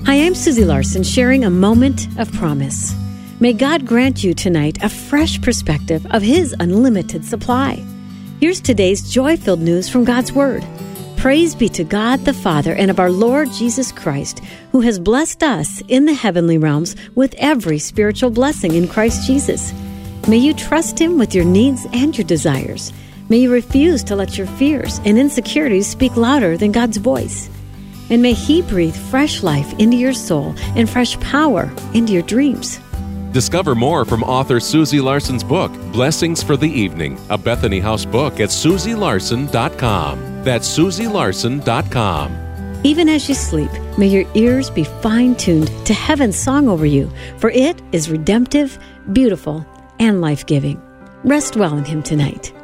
Hi, I'm Susie Larson, sharing a moment of promise. May God grant you tonight a fresh perspective of His unlimited supply. Here's today's joy-filled news from God's Word. Praise be to God the Father and of our Lord Jesus Christ, who has blessed us in the heavenly realms with every spiritual blessing in Christ Jesus. May you trust Him with your needs and your desires. May you refuse to let your fears and insecurities speak louder than God's voice. And may He breathe fresh life into your soul and fresh power into your dreams. Discover more from author Susie Larson's book, Blessings for the Evening, a Bethany House book at SusieLarson.com. That's SusieLarson.com. Even as you sleep, may your ears be fine-tuned to heaven's song over you, for it is redemptive, beautiful, and life-giving. Rest well in Him tonight.